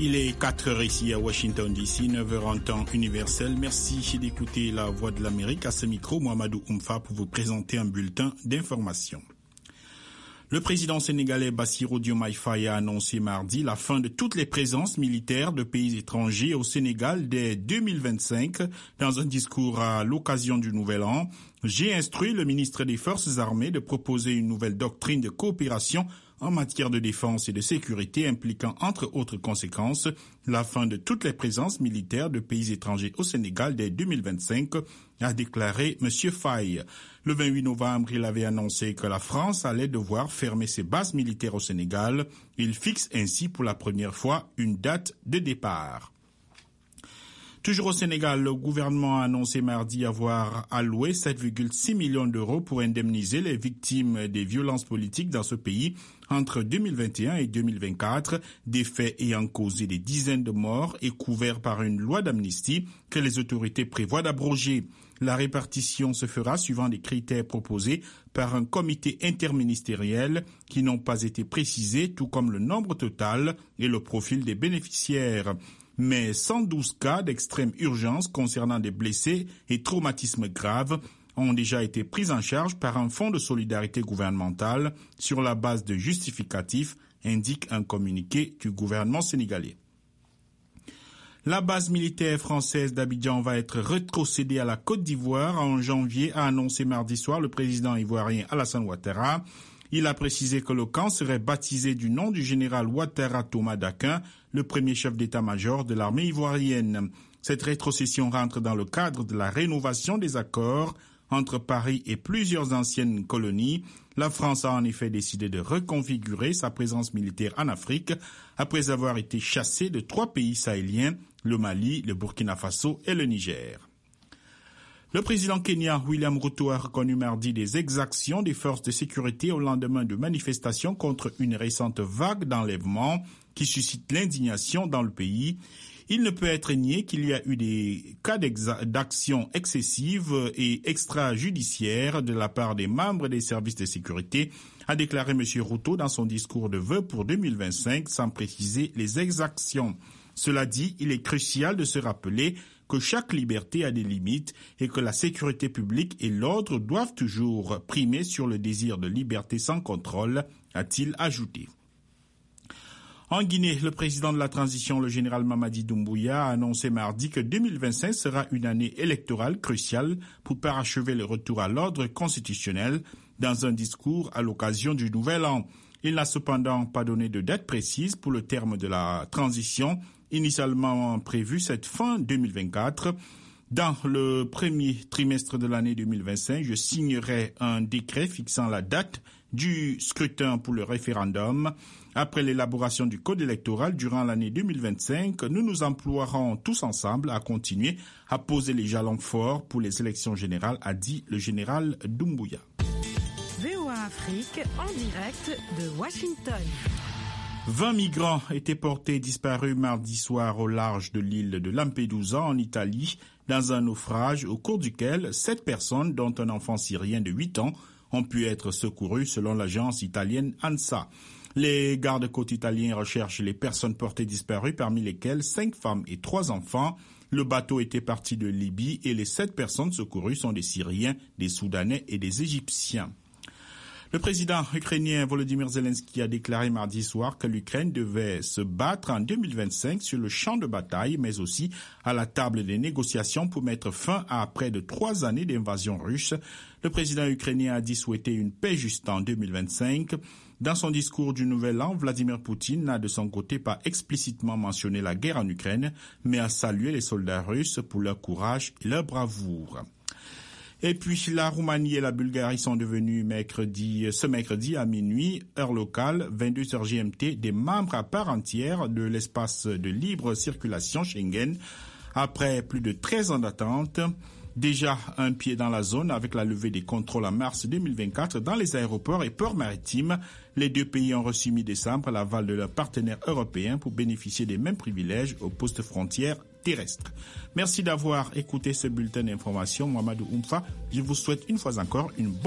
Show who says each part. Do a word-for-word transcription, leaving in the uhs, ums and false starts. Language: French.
Speaker 1: Il est quatre heures ici à Washington D C, neuf heures en temps universel. Merci d'écouter la Voix de l'Amérique. À ce micro, Mohamedou Oumfa pour vous présenter un bulletin d'information. Le président sénégalais Bassirou Diomaye Faye a annoncé mardi la fin de toutes les présences militaires de pays étrangers au Sénégal dès deux mille vingt-cinq. Dans un discours à l'occasion du Nouvel An, j'ai instruit le ministre des Forces armées de proposer une nouvelle doctrine de coopération en matière de défense et de sécurité impliquant entre autres conséquences la fin de toutes les présences militaires de pays étrangers au Sénégal dès deux mille vingt-cinq, a déclaré M. Faye. Le vingt-huit novembre, il avait annoncé que la France allait devoir fermer ses bases militaires au Sénégal. Il fixe ainsi pour la première fois une date de départ. Toujours au Sénégal, le gouvernement a annoncé mardi avoir alloué sept virgule six millions d'euros pour indemniser les victimes des violences politiques dans ce pays entre deux mille vingt et un et deux mille vingt-quatre, des faits ayant causé des dizaines de morts et couverts par une loi d'amnistie que les autorités prévoient d'abroger. La répartition se fera suivant des critères proposés par un comité interministériel qui n'ont pas été précisés, tout comme le nombre total et le profil des bénéficiaires. Mais cent douze cas d'extrême urgence concernant des blessés et traumatismes graves ont déjà été pris en charge par un fonds de solidarité gouvernementale sur la base de justificatifs, indique un communiqué du gouvernement sénégalais. La base militaire française d'Abidjan va être rétrocédée à la Côte d'Ivoire en janvier, a annoncé mardi soir le président ivoirien Alassane Ouattara. Il a précisé que le camp serait baptisé du nom du général Ouattara Thomas Dakin, le premier chef d'état-major de l'armée ivoirienne. Cette rétrocession rentre dans le cadre de la rénovation des accords entre Paris et plusieurs anciennes colonies. La France a en effet décidé de reconfigurer sa présence militaire en Afrique après avoir été chassée de trois pays sahéliens, le Mali, le Burkina Faso et le Niger. Le président kenyan William Ruto a reconnu mardi des exactions des forces de sécurité au lendemain de manifestations contre une récente vague d'enlèvements qui suscite l'indignation dans le pays. Il ne peut être nié qu'il y a eu des cas d'actions excessives et extrajudiciaires de la part des membres des services de sécurité, a déclaré M. Ruto dans son discours de vœux pour deux mille vingt-cinq sans préciser les exactions. Cela dit, il est crucial de se rappeler que chaque liberté a des limites et que la sécurité publique et l'ordre doivent toujours primer sur le désir de liberté sans contrôle, a-t-il ajouté. En Guinée, le président de la transition, le général Mamadi Doumbouya, a annoncé mardi que deux mille vingt-cinq sera une année électorale cruciale pour parachever le retour à l'ordre constitutionnel dans un discours à l'occasion du Nouvel An. Il n'a cependant pas donné de date précise pour le terme de la transition, initialement prévue cette fin deux mille vingt-quatre. Dans le premier trimestre de l'année deux mille vingt-cinq, je signerai un décret fixant la date du scrutin pour le référendum. Après l'élaboration du code électoral durant l'année deux mille vingt-cinq, nous nous emploierons tous ensemble à continuer à poser les jalons forts pour les élections générales, a dit le général Doumbouya.
Speaker 2: V O A Afrique en direct de Washington.
Speaker 1: vingt migrants étaient portés disparus mardi soir au large de l'île de Lampedusa en Italie dans un naufrage au cours duquel sept personnes, dont un enfant syrien de huit ans, ont pu être secourus selon l'agence italienne ANSA. Les gardes-côtes italiens recherchent les personnes portées disparues, parmi lesquelles cinq femmes et trois enfants. Le bateau était parti de Libye et les sept personnes secourues sont des Syriens, des Soudanais et des Égyptiens. Le président ukrainien Volodymyr Zelensky a déclaré mardi soir que l'Ukraine devait se battre en deux mille vingt-cinq sur le champ de bataille, mais aussi à la table des négociations pour mettre fin à près de trois années d'invasion russe. Le président ukrainien a dit souhaiter une paix juste en deux mille vingt-cinq. Dans son discours du Nouvel An, Vladimir Poutine n'a de son côté pas explicitement mentionné la guerre en Ukraine, mais a salué les soldats russes pour leur courage et leur bravoure. Et puis, la Roumanie et la Bulgarie sont devenus mercredi, ce mercredi à minuit, heure locale, vingt-deux heures G M T, des membres à part entière de l'espace de libre circulation Schengen. Après plus de treize ans d'attente, déjà un pied dans la zone avec la levée des contrôles en mars deux mille vingt-quatre dans les aéroports et ports maritimes. Les deux pays ont reçu mi-décembre l'aval de leurs partenaires européens pour bénéficier des mêmes privilèges aux postes frontières terrestres. Merci d'avoir écouté ce bulletin d'information. Mohamedou Oumfa, je vous souhaite une fois encore une bonne